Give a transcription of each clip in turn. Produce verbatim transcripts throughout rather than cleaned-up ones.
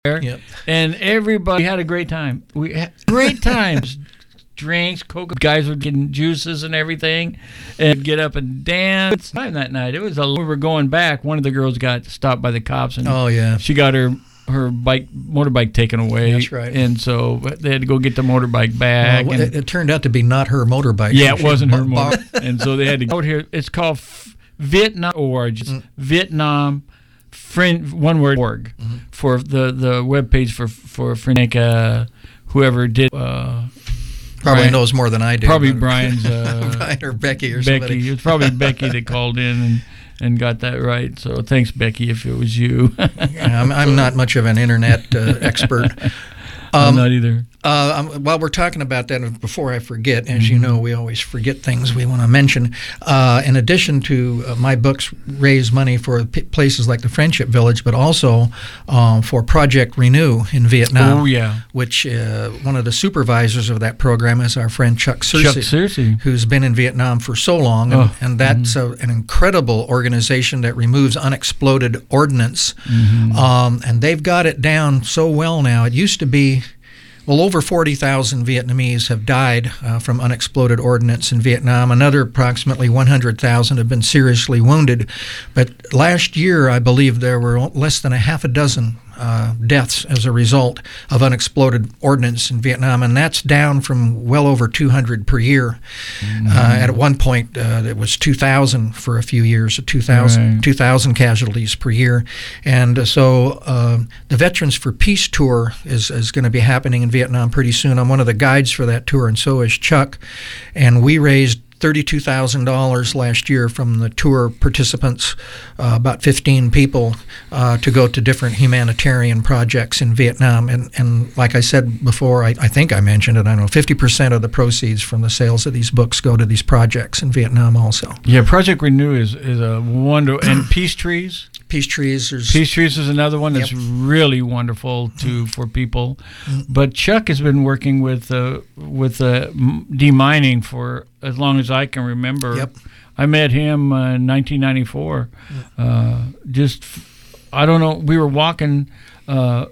Yep. And everybody had a great time. We had great times. Drinks, Coke, guys were getting juices and everything, and get up and dance. Time that night, it was a. We were going back. One of the girls got stopped by the cops, and oh yeah, she got her her bike motorbike taken away. That's right. And so they had to go get the motorbike back. Well, and, it, it turned out to be not her motorbike. Yeah, it wasn't her bar- motor. And so they had to go out here. It's called Vietnam org. Mm. Vietnam. Friend, one word org mm-hmm. for the the webpage for for Frenica, whoever did. Uh, Probably Brian, knows more than I do. Probably Brian's uh, Brian or Becky or Becky. somebody. It was probably Becky that called in and, and got that right. So thanks, Becky, if it was you. yeah, I'm, I'm not much of an internet uh, expert. Um, I'm not either. Uh, um, while we're talking about that, before I forget, as mm-hmm. you know, we always forget things we want to mention. Uh, in addition to uh, my books raise money for p- places like the Friendship Village, but also uh, for Project Renew in Vietnam. Oh, yeah. Which uh, one of the supervisors of that program is our friend Chuck Searcy. Chuck Searcy. Who's been in Vietnam for so long. And, oh. and that's mm-hmm. a, an incredible organization that removes unexploded ordnance. Mm-hmm. Um, and they've got it down so well now. It used to be Well, over forty thousand Vietnamese have died uh, from unexploded ordnance in Vietnam. Another approximately one hundred thousand have been seriously wounded. But last year, I believe there were less than a half a dozen uh, deaths as a result of unexploded ordnance in Vietnam, and that's down from well over two hundred per year. Mm-hmm. Uh, at one point, uh, it was two thousand for a few years, two thousand, right. two thousand casualties per year. And uh, so uh, the Veterans for Peace Tour is, is going to be happening in Vietnam pretty soon. I'm one of the guides for that tour, and so is Chuck. And we raised thirty-two thousand dollars last year from the tour participants, uh, about fifteen people, uh, to go to different humanitarian projects in Vietnam. And, and like I said before, I, I think I mentioned it, I don't know, fifty percent of the proceeds from the sales of these books go to these projects in Vietnam also. Yeah, Project Renew is, is a wonder. And Peace Trees? Peace Trees. There's, Peace Trees is another one that's yep. really wonderful too for people. Mm-hmm. But Chuck has been working with uh, with uh, demining for as long as I can remember. Yep. I met him uh, in nineteen ninety-four. Uh, just, I don't know, we were walking uh,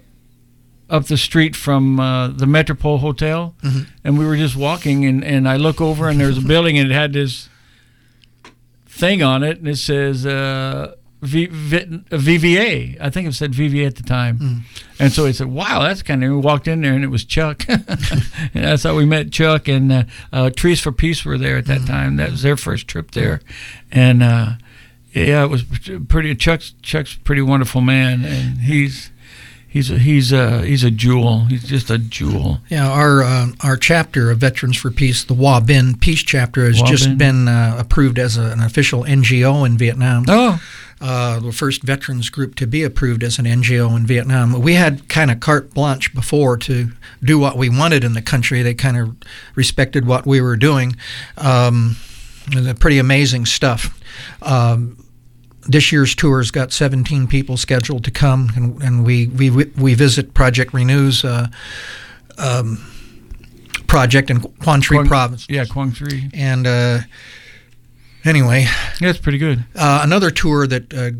up the street from uh, the Metropole Hotel, mm-hmm. and we were just walking, and, and I look over, and there's a building, and it had this thing on it, and it says uh, v, v, V V A. I think it said V V A at the time. Mm. And so he said, wow, that's kind of, we walked in there, and it was Chuck. And that's how we met Chuck. And uh, uh, Trees for Peace were there at that mm-hmm. time. That was their first trip there. And, uh, yeah, it was pretty, Chuck's, Chuck's a pretty wonderful man. And he's, he's, a, he's, a, he's a jewel. He's just a jewel. Yeah, our uh, our chapter of Veterans for Peace, the Hoa Binh Peace Chapter, has Hoa just Binh. been uh, approved as a, an official N G O in Vietnam. Oh, Uh, the first veterans group to be approved as an N G O in Vietnam. We had kind of carte blanche before to do what we wanted in the country. They kind of respected what we were doing. Um, pretty amazing stuff. Um, this year's tour's got seventeen people scheduled to come, and, and we, we we visit Project Renew's uh, um, project in Quang Tri Quang, Province. Yeah, Quang Tri. And uh, Anyway, yeah, it's pretty good. Uh, another tour that uh,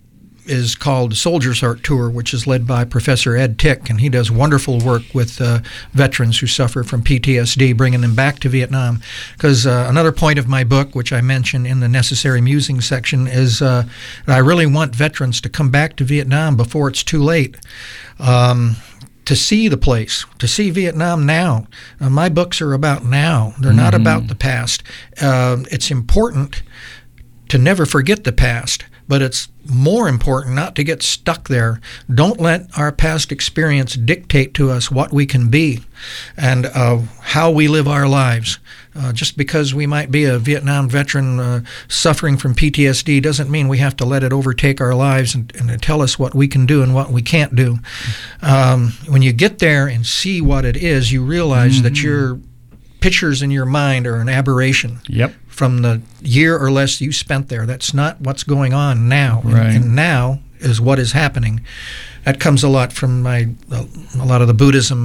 is called Soldier's Heart Tour, which is led by Professor Ed Tick, and he does wonderful work with uh, veterans who suffer from P T S D, bringing them back to Vietnam. Because uh, another point of my book, which I mentioned in the Necessary Musing section, is uh, that I really want veterans to come back to Vietnam before it's too late. Um, to see the place, to see Vietnam now. Uh, my books are about now. They're mm-hmm. not about the past. Uh, it's important to never forget the past, but it's more important not to get stuck there. Don't let our past experience dictate to us what we can be and uh, how we live our lives. Uh, just because we might be a Vietnam veteran uh, suffering from P T S D doesn't mean we have to let it overtake our lives and, and tell us what we can do and what we can't do. Um, when you get there and see what it is, you realize mm-hmm. that your pictures in your mind are an aberration. Yep. From the year or less you spent there. That's not what's going on now. Right. And, and now is what is happening. That comes a lot from my a lot of the Buddhism I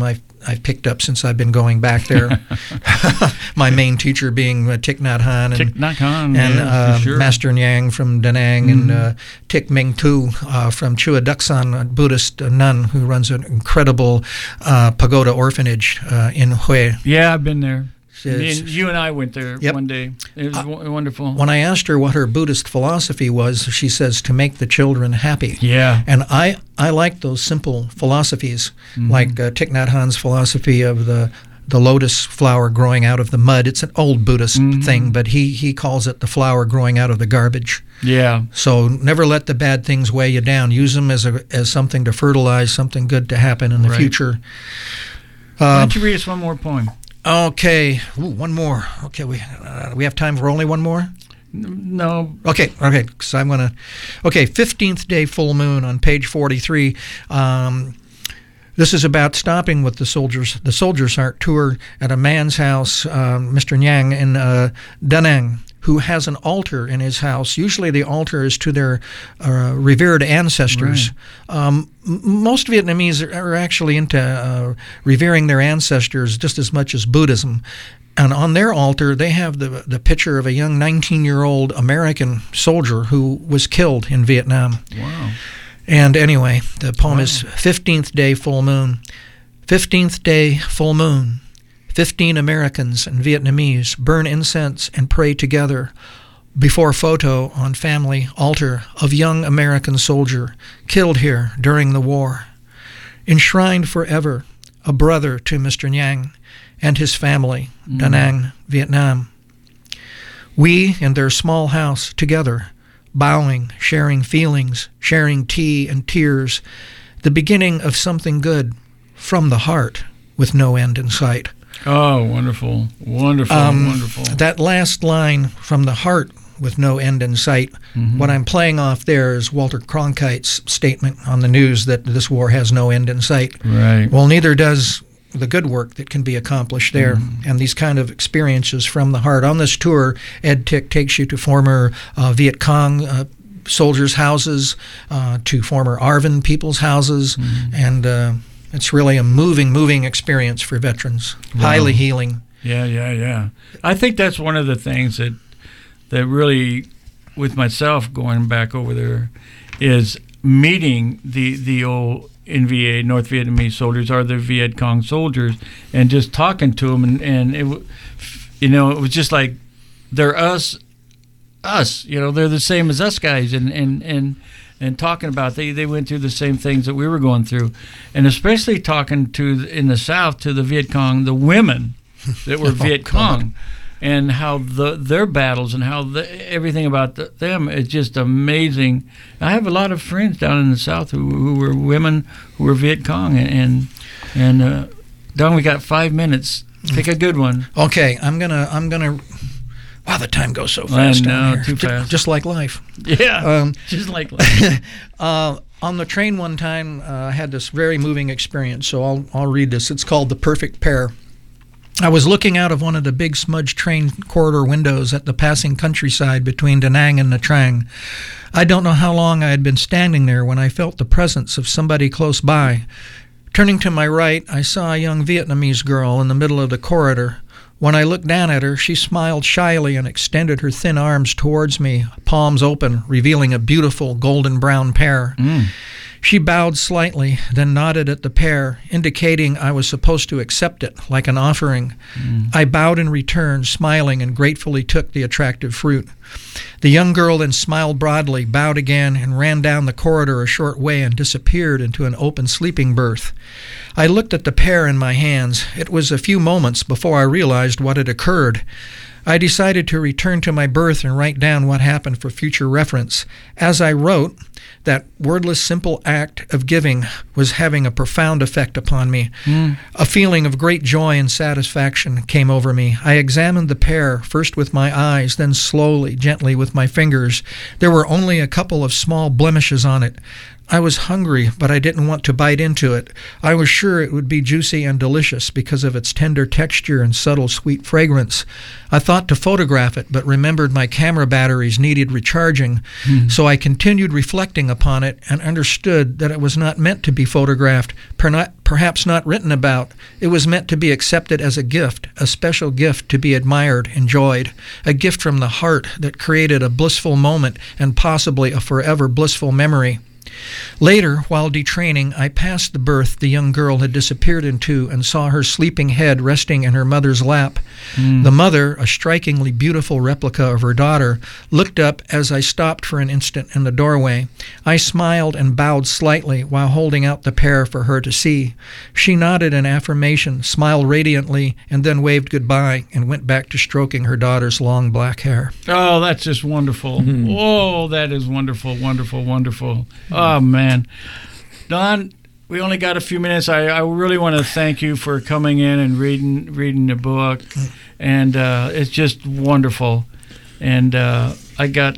I've picked up since I've been going back there. My main teacher being uh, Thich Nhat Hanh and, Thich Nhat Hanh, and yeah, uh, sure. Master Nyang from Da Nang, mm-hmm. and uh, Thich Minh Tu uh, from Chua Ducksan, a Buddhist nun who runs an incredible uh, pagoda orphanage uh, in Hue. Yeah, I've been there. It's, and you and I went there yep. one day. It was uh, wonderful. When I asked her what her Buddhist philosophy was, she says to make the children happy. Yeah. And I, I like those simple philosophies, mm-hmm. like uh, Thich Nhat Hanh's philosophy of the the lotus flower growing out of the mud. It's an old Buddhist mm-hmm. thing, but he, he calls it the flower growing out of the garbage. Yeah. So never let the bad things weigh you down. Use them as a as something to fertilize something good to happen in the right. future. Uh, Why don't you read us one more poem? Okay, Ooh, one more. Okay, we uh, we have time for only one more? No. Okay, okay, because I'm going to... Okay, fifteenth day full moon on page forty-three. Um, this is about stopping with the Soldiers the Soldiers' Heart tour at a man's house, uh, Mister Nyang, in uh, Da Nang, who has an altar in his house. Usually the altar is to their uh, revered ancestors. Right. Um, m- most Vietnamese are, are actually into uh, revering their ancestors just as much as Buddhism. And on their altar, they have the the picture of a young nineteen-year-old American soldier who was killed in Vietnam. Wow. And anyway, the poem wow. is fifteenth day full moon. fifteenth day full moon. Fifteen Americans and Vietnamese burn incense and pray together before photo on family altar of young American soldier killed here during the war. Enshrined forever, a brother to Mister Nyang and his family, mm. Da Nang, Vietnam. We in their small house together, bowing, sharing feelings, sharing tea and tears, the beginning of something good from the heart with no end in sight. Oh, wonderful, wonderful, um, wonderful. That last line, from the heart with no end in sight, mm-hmm. what I'm playing off there is Walter Cronkite's statement on the news that this war has no end in sight. Right. Well, neither does the good work that can be accomplished there, mm-hmm. and these kind of experiences from the heart. On this tour, Ed Thich takes you to former uh, Viet Cong uh, soldiers' houses, uh, to former Arvin people's houses, mm-hmm. and uh, it's really a moving, moving experience for veterans. Wow. Highly healing. Yeah, yeah, yeah. I think that's one of the things that that really, with myself going back over there, is meeting the the old N V A, North Vietnamese soldiers, or the Viet Cong soldiers, and just talking to them, and, and it, you know, it was just like they're us, us. You know, they're the same as us guys, and and and. And talking about they, they went through the same things that we were going through, and especially talking to in the South to the Viet Cong, the women that were oh, Viet Cong, God. And how the their battles and how the, everything about the, them is just amazing. I have a lot of friends down in the South who who were women who were Viet Cong, and and, and uh, Don, we got five minutes. Pick a good one. Okay, I'm gonna I'm gonna. Wow, the time goes so fast. I know, down here. too fast. Just like life. Yeah, um, just like life. uh, on the train one time, uh, I had this very moving experience, so I'll I'll read this. It's called The Perfect Pair. I was looking out of one of the big smudged train corridor windows at the passing countryside between Da Nang and Nha Trang. I don't know how long I had been standing there when I felt the presence of somebody close by. Turning to my right, I saw a young Vietnamese girl in the middle of the corridor. When I looked down at her, she smiled shyly and extended her thin arms towards me, palms open, revealing a beautiful golden brown pear. Mm. She bowed slightly, then nodded at the pear, indicating I was supposed to accept it, like an offering. Mm. I bowed in return, smiling, and gratefully took the attractive fruit. The young girl then smiled broadly, bowed again, and ran down the corridor a short way and disappeared into an open sleeping berth. I looked at the pear in my hands. It was a few moments before I realized what had occurred. I decided to return to my berth and write down what happened for future reference. As I wrote, that wordless, simple act of giving was having a profound effect upon me. Mm. A feeling of great joy and satisfaction came over me. I examined the pear, first with my eyes, then slowly, gently with my fingers. There were only a couple of small blemishes on it. I was hungry, but I didn't want to bite into it. I was sure it would be juicy and delicious because of its tender texture and subtle sweet fragrance. I thought to photograph it, but remembered my camera batteries needed recharging, mm. so I continued reflecting upon it and understood that it was not meant to be photographed, per not, perhaps not written about. It was meant to be accepted as a gift, a special gift to be admired, enjoyed, a gift from the heart that created a blissful moment and possibly a forever blissful memory. Later, while detraining, I passed the berth the young girl had disappeared into and saw her sleeping head resting in her mother's lap. Mm. The mother, a strikingly beautiful replica of her daughter, looked up as I stopped for an instant in the doorway. I smiled and bowed slightly while holding out the pair for her to see. She nodded in affirmation, smiled radiantly, and then waved goodbye and went back to stroking her daughter's long black hair. Oh, that's just wonderful. Mm-hmm. Oh, that is wonderful, wonderful, wonderful. Oh, man. Don, we only got a few minutes. I, I really want to thank you for coming in and reading reading the book. And uh, it's just wonderful. And uh, I got,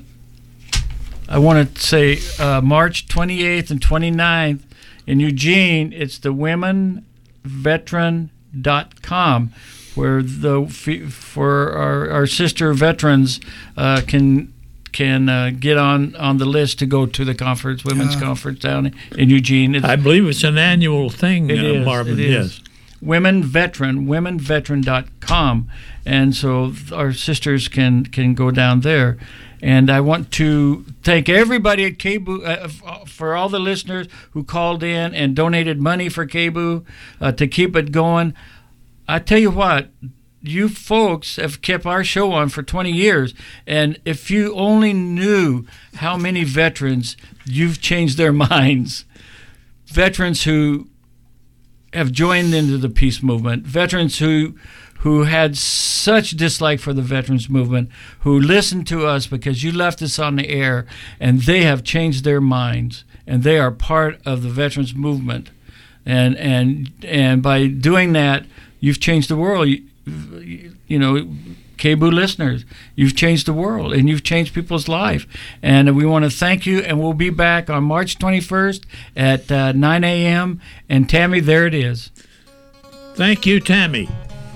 I want to say uh, March twenty-eighth and twenty-ninth in Eugene, it's the women veteran dot com, where the for our, our sister veterans uh, can can uh, get on, on the list to go to the conference, women's uh, conference down in Eugene. It's, I believe it's an annual thing, it uh, is, Marvin. It is. Yes. Women Veteran, women veteran dot com. And so our sisters can, can go down there. And I want to thank everybody at K B U, uh, for all the listeners who called in and donated money for K B U uh, to keep it going. I tell you what, you folks have kept our show on for twenty years, and if you only knew how many veterans you've changed their minds, veterans who have joined into the peace movement, veterans who who had such dislike for the veterans movement, who listened to us because you left us on the air, and they have changed their minds, and they are part of the veterans movement, and and and by doing that, you've changed the world. You, you know, K B U listeners, you've changed the world and you've changed people's life. And we want to thank you, and we'll be back on March twenty-first at uh, nine a.m. And Tammy, there it is. Thank you, Tammy.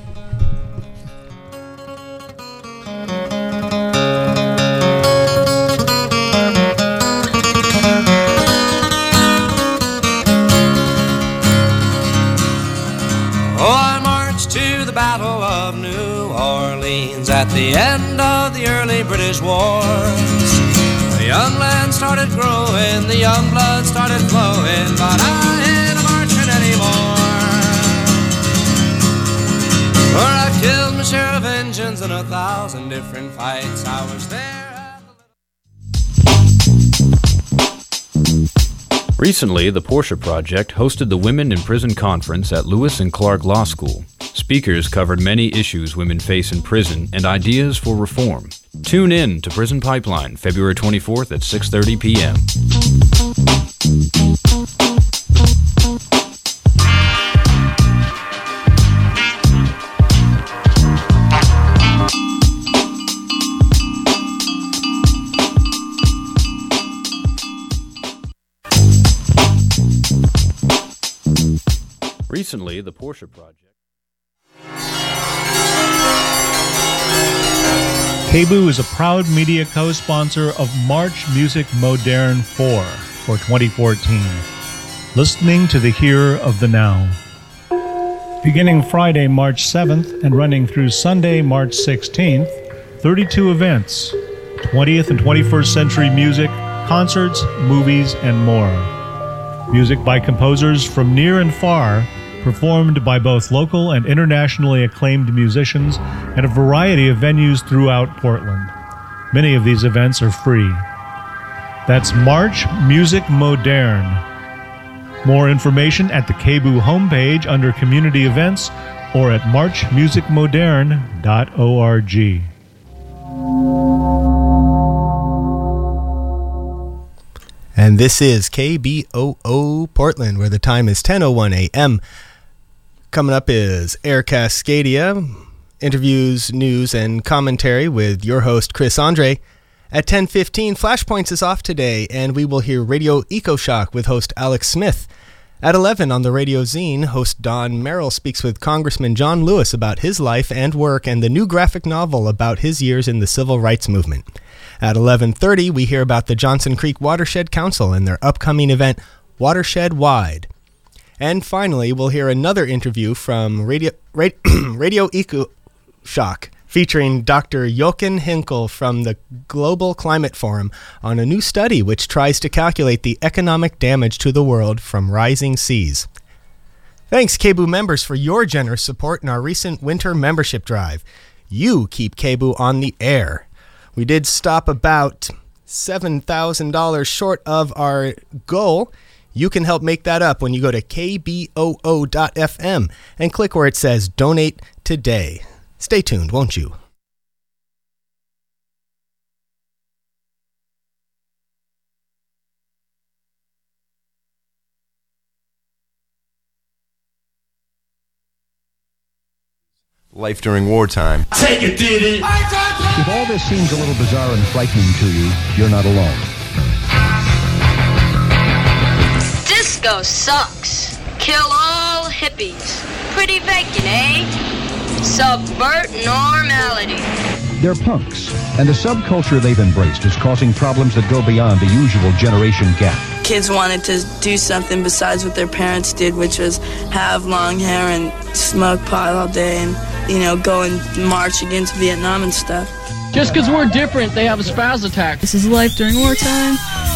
At the end of the early British wars, the young land started growing, the young blood started flowing, but I ain't marching anymore. For I killed my share of engines in a thousand different fights. I was there. Recently, the Porsche Project hosted the Women in Prison Conference at Lewis and Clark Law School. Speakers covered many issues women face in prison and ideas for reform. Tune in to Prison Pipeline, February twenty-fourth at six thirty p.m. Recently, the Porsche Project. K B U is a proud media co-sponsor of March Music Moderne four for twenty fourteen. Listening to the here of the now. Beginning Friday, March seventh and running through Sunday, March sixteenth, thirty-two events, twentieth and twenty-first century music, concerts, movies, and more. Music by composers from near and far, performed by both local and internationally acclaimed musicians at a variety of venues throughout Portland. Many of these events are free. That's March Music Moderne. More information at the K B U homepage under Community Events or at march music moderne dot org. And this is K B O O Portland, where the time is ten oh one a.m. Coming up is Air Cascadia, interviews, news, and commentary with your host, Chris Andre. At ten fifteen, Flashpoints is off today, and we will hear Radio EcoShock with host Alex Smith. At eleven on the Radio Zine, host Don Merrill speaks with Congressman John Lewis about his life and work and the new graphic novel about his years in the civil rights movement. At eleven thirty, we hear about the Johnson Creek Watershed Council and their upcoming event, Watershed Wide. And finally, we'll hear another interview from Radio, Radio EcoShock, featuring Doctor Jochen Hinkel from the Global Climate Forum on a new study which tries to calculate the economic damage to the world from rising seas. Thanks, K B O O members, for your generous support in our recent winter membership drive. You keep K B O O on the air. We did stop about seven thousand dollars short of our goal. You can help make that up when you go to K B O O dot F M and click where it says Donate Today. Stay tuned, won't you? Life during wartime. Take it, did it. If all this seems a little bizarre and frightening to you, you're not alone. Disco sucks. Kill all hippies. Pretty vacant, eh? Subvert normality. They're punks, and the subculture they've embraced is causing problems that go beyond the usual generation gap. Kids wanted to do something besides what their parents did, which was have long hair and smoke pot all day and, you know, go and march against Vietnam and stuff. Just because we're different, they have a spaz attack. This is life during wartime.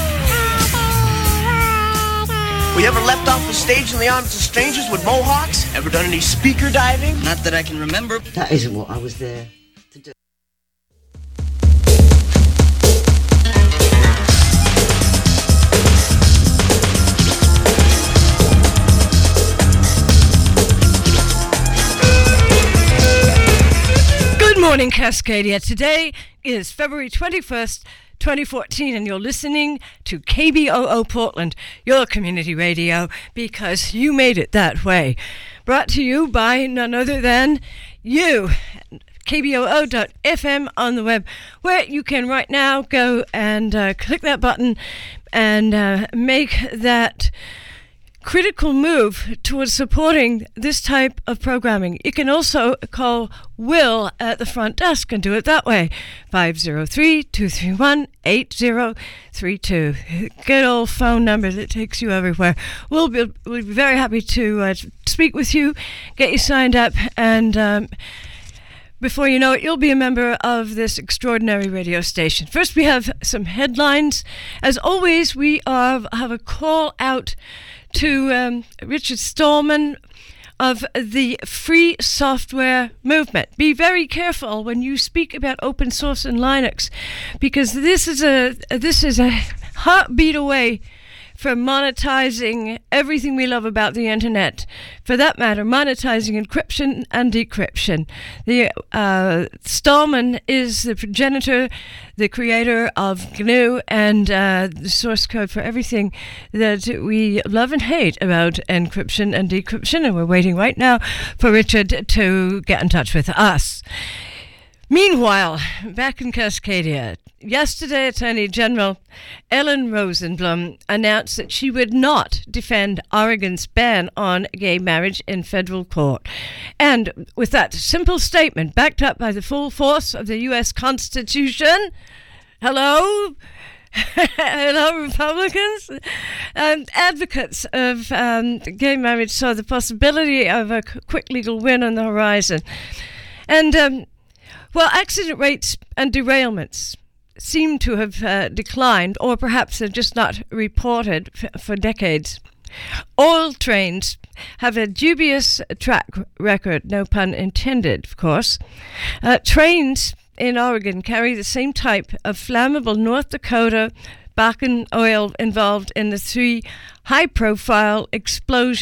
We ever leapt off the stage in the arms of strangers with mohawks? Ever done any speaker diving? Not that I can remember. That isn't what I was there to do. Good morning, Cascadia. Today is February twenty-first, twenty fourteen, and you're listening to K B O O Portland, your community radio, because you made it that way. Brought to you by none other than you, K B O O dot F M on the web, where you can right now go and uh, click that button and uh, make that critical move towards supporting this type of programming. You can also call Will at the front desk and do it that way. five oh three, two three one, eight oh three two. Good old phone number that takes you everywhere. We'll be, we'll be very happy to uh, speak with you, get you signed up, and um, before you know it, you'll be a member of this extraordinary radio station. First, we have some headlines. As always, we are, have a call out to um, Richard Stallman of the Free Software Movement. Be very careful when you speak about open source and Linux, because this is a this is a heartbeat away from monetizing everything we love about the internet. For that matter, monetizing encryption and decryption. The uh, Stallman is the progenitor, the creator of G N U, and uh, the source code for everything that we love and hate about encryption and decryption. And we're waiting right now for Richard to get in touch with us. Meanwhile, back in Cascadia, yesterday Attorney General Ellen Rosenblum announced that she would not defend Oregon's ban on gay marriage in federal court. And with that simple statement, backed up by the full force of the U S Constitution, hello? Hello, Republicans. Um, advocates of um, gay marriage saw the possibility of a quick legal win on the horizon. And, um, well, accident rates and derailments seem to have uh, declined, or perhaps they're just not reported f- for decades. Oil trains have a dubious track record, no pun intended, of course. Uh, trains in Oregon carry the same type of flammable North Dakota Bakken oil involved in the three high-profile explosions